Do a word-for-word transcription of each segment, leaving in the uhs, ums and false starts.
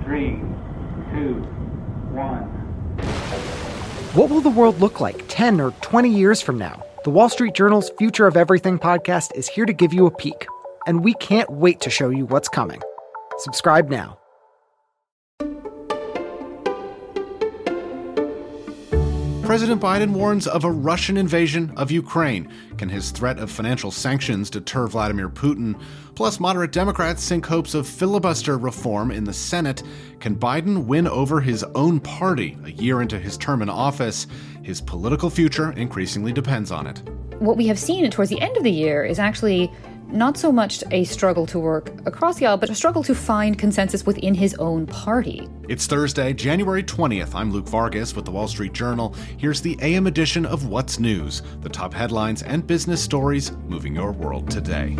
Three, two, one. What will the world look like ten or twenty years from now? The Wall Street Journal's Future of Everything podcast is here to give you a peek, and we can't wait to show you what's coming. Subscribe now. President Biden warns of a Russian invasion of Ukraine. Can his threat of financial sanctions deter Vladimir Putin? Plus, moderate Democrats sink hopes of filibuster reform in the Senate. Can Biden win over his own party a year into his term in office? His political future increasingly depends on it. What we have seen towards the end of the year is actually not so much a struggle to work across the aisle, but a struggle to find consensus within his own party. It's Thursday, January twentieth. I'm Luke Vargas with The Wall Street Journal. Here's the A M edition of What's News, the top headlines and business stories moving your world today.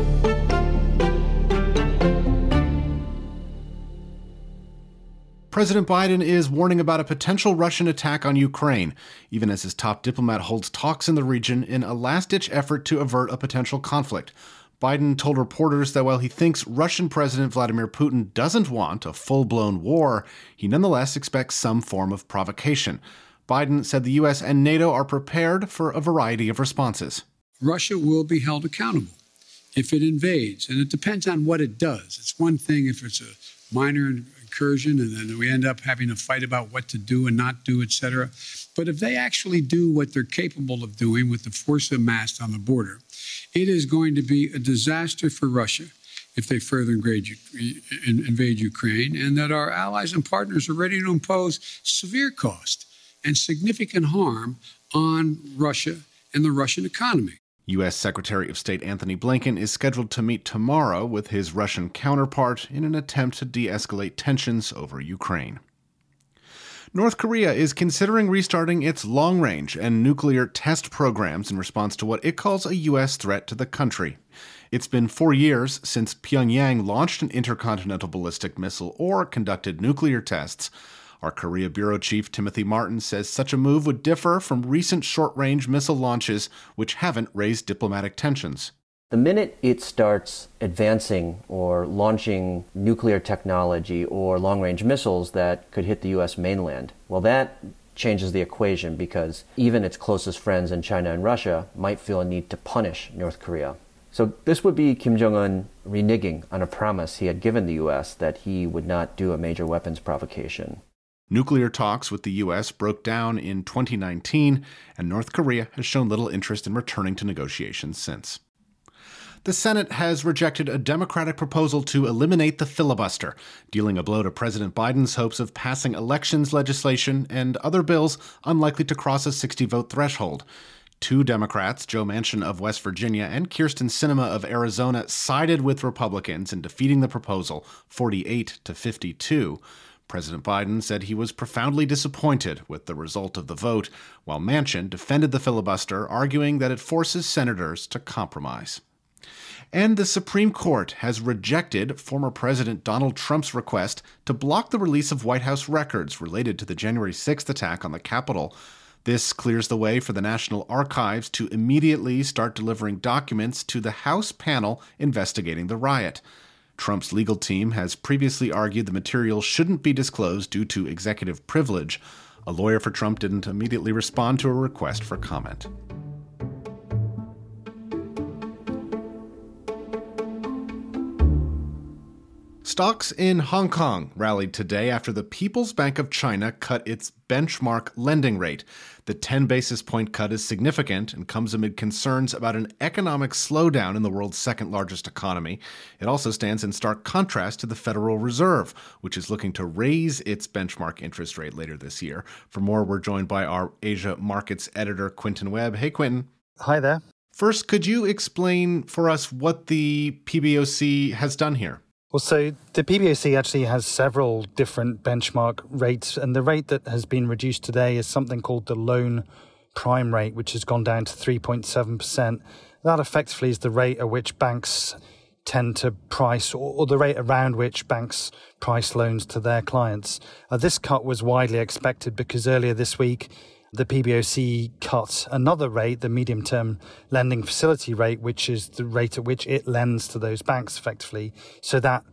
President Biden is warning about a potential Russian attack on Ukraine, even as his top diplomat holds talks in the region in a last-ditch effort to avert a potential conflict. Biden told reporters that while he thinks Russian President Vladimir Putin doesn't want a full-blown war, he nonetheless expects some form of provocation. Biden said the U S and NATO are prepared for a variety of responses. Russia will be held accountable if it invades, and it depends on what it does. It's one thing if it's a minor incursion and then we end up having a fight about what to do and not do, et cetera. But if they actually do what they're capable of doing with the force amassed on the border, it is going to be a disaster for Russia if they further invade, invade Ukraine, and that our allies and partners are ready to impose severe cost and significant harm on Russia and the Russian economy. U S Secretary of State Antony Blinken is scheduled to meet tomorrow with his Russian counterpart in an attempt to de-escalate tensions over Ukraine. North Korea is considering restarting its long-range and nuclear test programs in response to what it calls a U S threat to the country. It's been four years since Pyongyang launched an intercontinental ballistic missile or conducted nuclear tests. Our Korea Bureau Chief Timothy Martin says such a move would differ from recent short-range missile launches, which haven't raised diplomatic tensions. The minute it starts advancing or launching nuclear technology or long-range missiles that could hit the U S mainland, well, that changes the equation because even its closest friends in China and Russia might feel a need to punish North Korea. So this would be Kim Jong-un reneging on a promise he had given the U S that he would not do a major weapons provocation. Nuclear talks with the U S broke down in twenty nineteen, and North Korea has shown little interest in returning to negotiations since. The Senate has rejected a Democratic proposal to eliminate the filibuster, dealing a blow to President Biden's hopes of passing elections legislation and other bills unlikely to cross a sixty-vote threshold. Two Democrats, Joe Manchin of West Virginia and Kyrsten Sinema of Arizona, sided with Republicans in defeating the proposal forty-eight to fifty-two. President Biden said he was profoundly disappointed with the result of the vote, while Manchin defended the filibuster, arguing that it forces senators to compromise. And the Supreme Court has rejected former President Donald Trump's request to block the release of White House records related to the January sixth attack on the Capitol. This clears the way for the National Archives to immediately start delivering documents to the House panel investigating the riot. Trump's legal team has previously argued the material shouldn't be disclosed due to executive privilege. A lawyer for Trump didn't immediately respond to a request for comment. Stocks in Hong Kong rallied today after the People's Bank of China cut its benchmark lending rate. The ten basis point cut is significant and comes amid concerns about an economic slowdown in the world's second largest economy. It also stands in stark contrast to the Federal Reserve, which is looking to raise its benchmark interest rate later this year. For more, we're joined by our Asia Markets editor, Quentin Webb. Hey, Quentin. Hi there. First, could you explain for us what the P B O C has done here? Well, so the P B O C actually has several different benchmark rates, and the rate that has been reduced today is something called the loan prime rate, which has gone down to three point seven percent. That effectively is the rate at which banks tend to price, or, or the rate around which banks price loans to their clients. Uh, this cut was widely expected because earlier this week, the P B O C cut another rate, the medium-term lending facility rate, which is the rate at which it lends to those banks effectively. So that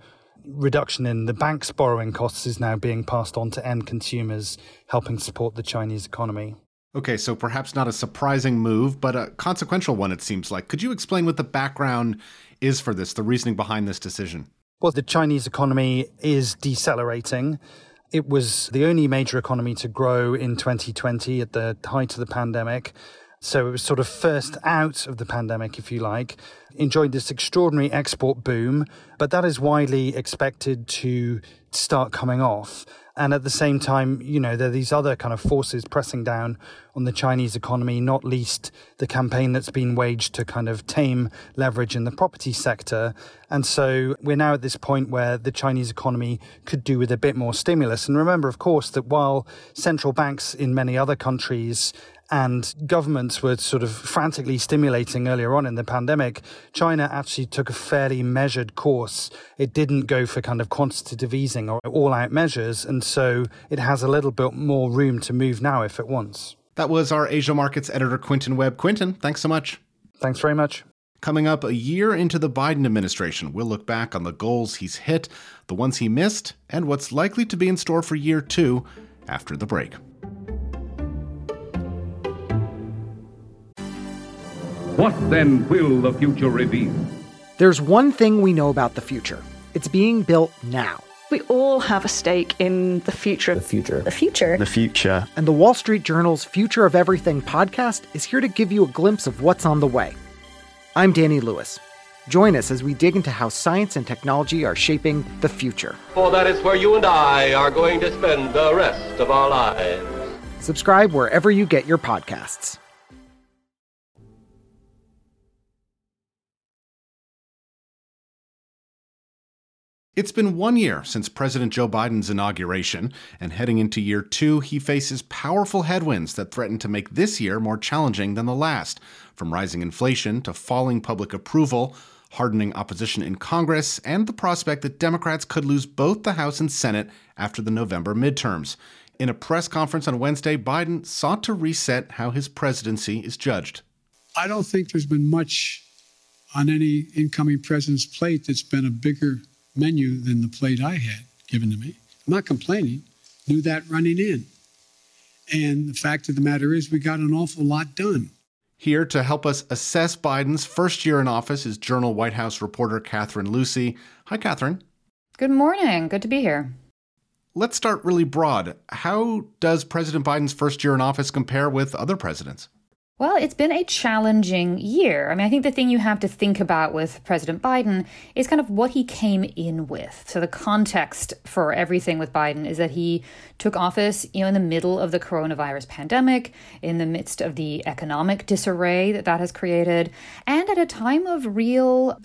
reduction in the bank's borrowing costs is now being passed on to end consumers, helping support the Chinese economy. Okay, so perhaps not a surprising move, but a consequential one, it seems like. Could you explain what the background is for this, the reasoning behind this decision? Well, the Chinese economy is decelerating. It was the only major economy to grow in twenty twenty at the height of the pandemic. So it was sort of first out of the pandemic, if you like, enjoyed this extraordinary export boom, but that is widely expected to start coming off. And at the same time, you know, there are these other kind of forces pressing down on the Chinese economy, not least the campaign that's been waged to kind of tame leverage in the property sector. And so we're now at this point where the Chinese economy could do with a bit more stimulus. And remember, of course, that while central banks in many other countries and governments were sort of frantically stimulating earlier on in the pandemic, China actually took a fairly measured course. It didn't go for kind of quantitative easing or all-out measures, and so it has a little bit more room to move now if it wants. That was our Asia Markets editor, Quentin Webb. Quentin, thanks so much. Thanks very much. Coming up a year into the Biden administration, we'll look back on the goals he's hit, the ones he missed, and what's likely to be in store for year two after the break. What then will the future reveal? There's one thing we know about the future. It's being built now. We all have a stake in the future. The future. The future. The future. And the Wall Street Journal's Future of Everything podcast is here to give you a glimpse of what's on the way. I'm Danny Lewis. Join us as we dig into how science and technology are shaping the future. For that is where you and I are going to spend the rest of our lives. Subscribe wherever you get your podcasts. It's been one year since President Joe Biden's inauguration, and heading into year two, he faces powerful headwinds that threaten to make this year more challenging than the last, from rising inflation to falling public approval, hardening opposition in Congress, and the prospect that Democrats could lose both the House and Senate after the November midterms. In a press conference on Wednesday, Biden sought to reset how his presidency is judged. I don't think there's been much on any incoming president's plate that's been a bigger menu than the plate I had given to me. I'm not complaining. Knew that running in. And the fact of the matter is we got an awful lot done. Here to help us assess Biden's first year in office is Journal White House reporter Catherine Lucy. Hi, Catherine. Good morning. Good to be here. Let's start really broad. How does President Biden's first year in office compare with other presidents? Well, it's been a challenging year. I mean, I think the thing you have to think about with President Biden is kind of what he came in with. So the context for everything with Biden is that he took office, you know, in the middle of the coronavirus pandemic, in the midst of the economic disarray that that has created, and at a time of real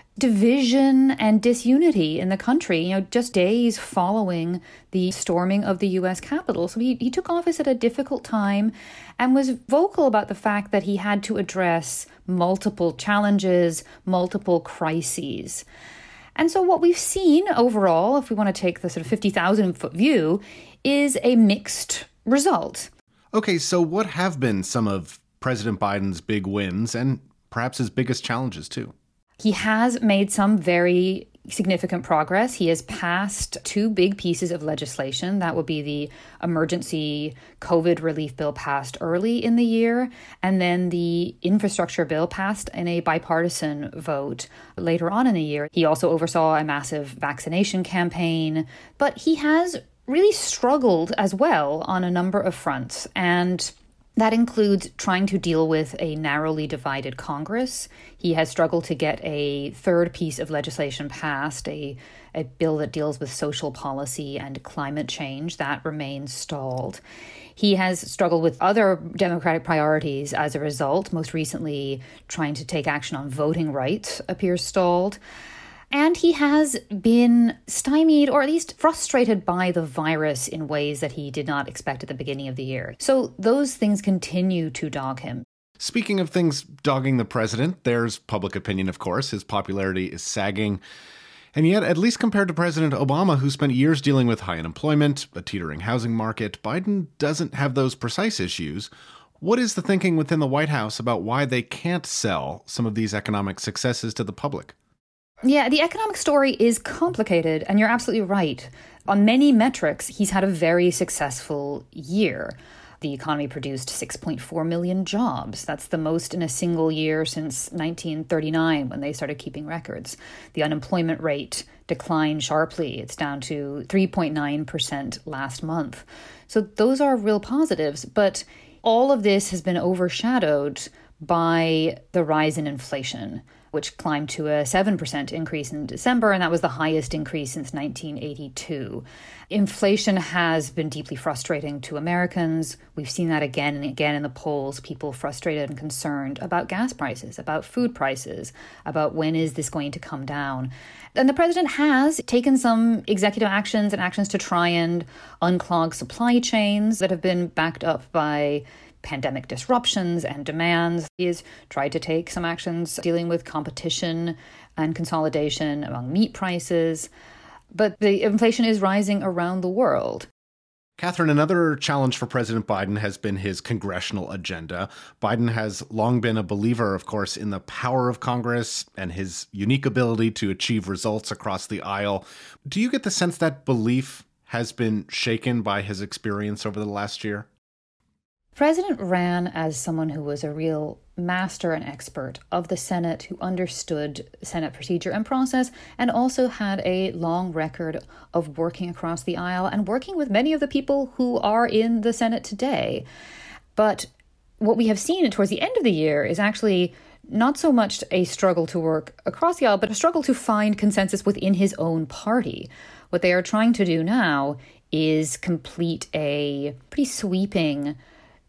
division and disunity in the country, you know, just days following the storming of the U S Capitol. So he, he took office at a difficult time and was vocal about the fact that he had to address multiple challenges, multiple crises. And so what we've seen overall, if we want to take the sort of fifty thousand foot view, is a mixed result. Okay, so what have been some of President Biden's big wins and perhaps his biggest challenges too? He has made some very significant progress. He has passed two big pieces of legislation. That would be the emergency COVID relief bill passed early in the year, and then the infrastructure bill passed in a bipartisan vote later on in the year. He also oversaw a massive vaccination campaign, but he has really struggled as well on a number of fronts. And that includes trying to deal with a narrowly divided Congress. He has struggled to get a third piece of legislation passed, a, a bill that deals with social policy and climate change. That remains stalled. He has struggled with other Democratic priorities as a result. Most recently, trying to take action on voting rights appears stalled. And he has been stymied, or at least frustrated by the virus in ways that he did not expect at the beginning of the year. So those things continue to dog him. Speaking of things dogging the president, there's public opinion, of course. His popularity is sagging. And yet, at least compared to President Obama, who spent years dealing with high unemployment, a teetering housing market, Biden doesn't have those precise issues. What is the thinking within the White House about why they can't sell some of these economic successes to the public? Yeah, the economic story is complicated, and you're absolutely right. On many metrics, he's had a very successful year. The economy produced six point four million jobs. That's the most in a single year since nineteen thirty-nine, when they started keeping records. The unemployment rate declined sharply. It's down to three point nine percent last month. So those are real positives, but all of this has been overshadowed by the rise in inflation, which climbed to a seven percent increase in December, and that was the highest increase since nineteen eighty-two. Inflation has been deeply frustrating to Americans. We've seen that again and again in the polls, people frustrated and concerned about gas prices, about food prices, about when is this going to come down. And the president has taken some executive actions and actions to try and unclog supply chains that have been backed up by pandemic disruptions and demands. He has tried to take some actions dealing with competition and consolidation among meat prices. But the inflation is rising around the world. Catherine, another challenge for President Biden has been his congressional agenda. Biden has long been a believer, of course, in the power of Congress and his unique ability to achieve results across the aisle. Do you get the sense that belief has been shaken by his experience over the last year? President ran as someone who was a real master and expert of the Senate, who understood Senate procedure and process, and also had a long record of working across the aisle and working with many of the people who are in the Senate today. But what we have seen towards the end of the year is actually not so much a struggle to work across the aisle, but a struggle to find consensus within his own party. What they are trying to do now is complete a pretty sweeping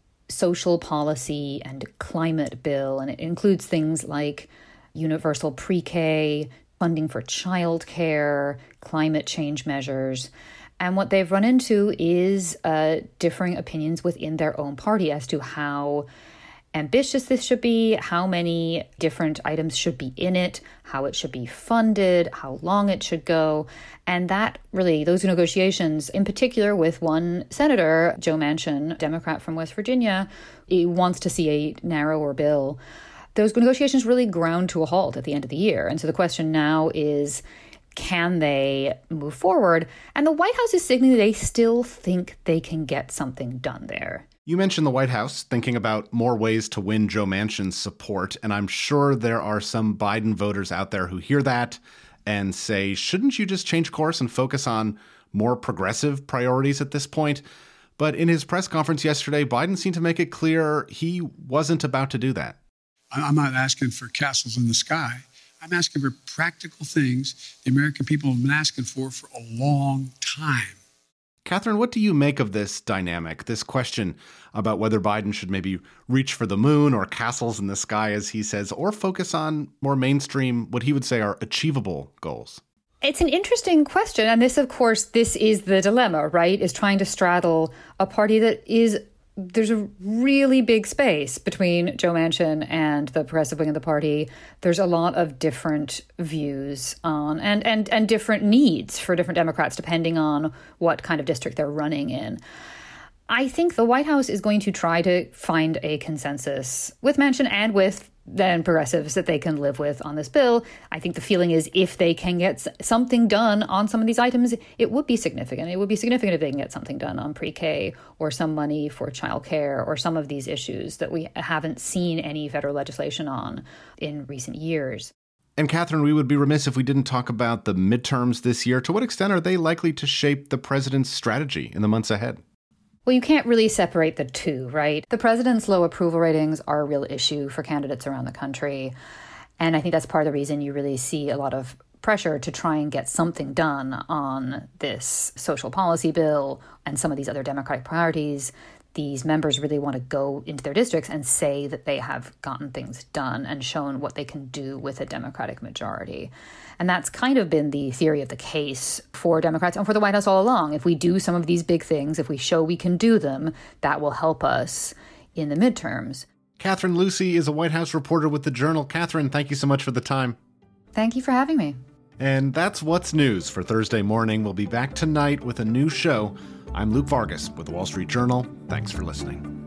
social policy and climate bill, and it includes things like universal pre-K, funding for childcare, climate change measures. And what they've run into is uh, differing opinions within their own party as to how ambitious this should be, how many different items should be in it, how it should be funded, how long it should go. And that really, those negotiations, in particular with one senator, Joe Manchin, Democrat from West Virginia, he wants to see a narrower bill. Those negotiations really ground to a halt at the end of the year. And so the question now is, can they move forward? And the White House is signaling they still think they can get something done there. You mentioned the White House thinking about more ways to win Joe Manchin's support, and I'm sure there are some Biden voters out there who hear that and say, shouldn't you just change course and focus on more progressive priorities at this point? But in his press conference yesterday, Biden seemed to make it clear he wasn't about to do that. I'm not asking for castles in the sky. I'm asking for practical things the American people have been asking for for a long time. Catherine, what do you make of this dynamic, this question about whether Biden should maybe reach for the moon or castles in the sky, as he says, or focus on more mainstream, what he would say are achievable goals? It's an interesting question. And this, of course, this is the dilemma, right, is trying to straddle a party that is, there's a really big space between Joe Manchin and the progressive wing of the party. There's a lot of different views on and, and, and different needs for different Democrats, depending on what kind of district they're running in. I think the White House is going to try to find a consensus with Manchin and with then progressives that they can live with on this bill. I think the feeling is if they can get something done on some of these items, it would be significant. It would be significant if they can get something done on pre-K or some money for childcare or some of these issues that we haven't seen any federal legislation on in recent years. And Catherine, we would be remiss if we didn't talk about the midterms this year. To what extent are they likely to shape the president's strategy in the months ahead? Well, you can't really separate the two, right? The president's low approval ratings are a real issue for candidates around the country. And I think that's part of the reason you really see a lot of pressure to try and get something done on this social policy bill and some of these other Democratic priorities. These members really want to go into their districts and say that they have gotten things done and shown what they can do with a Democratic majority. And that's kind of been the theory of the case for Democrats and for the White House all along. If we do some of these big things, if we show we can do them, that will help us in the midterms. Catherine Lucy is a White House reporter with The Journal. Catherine, thank you so much for the time. Thank you for having me. And that's what's news for Thursday morning. We'll be back tonight with a new show. I'm Luke Vargas with The Wall Street Journal. Thanks for listening.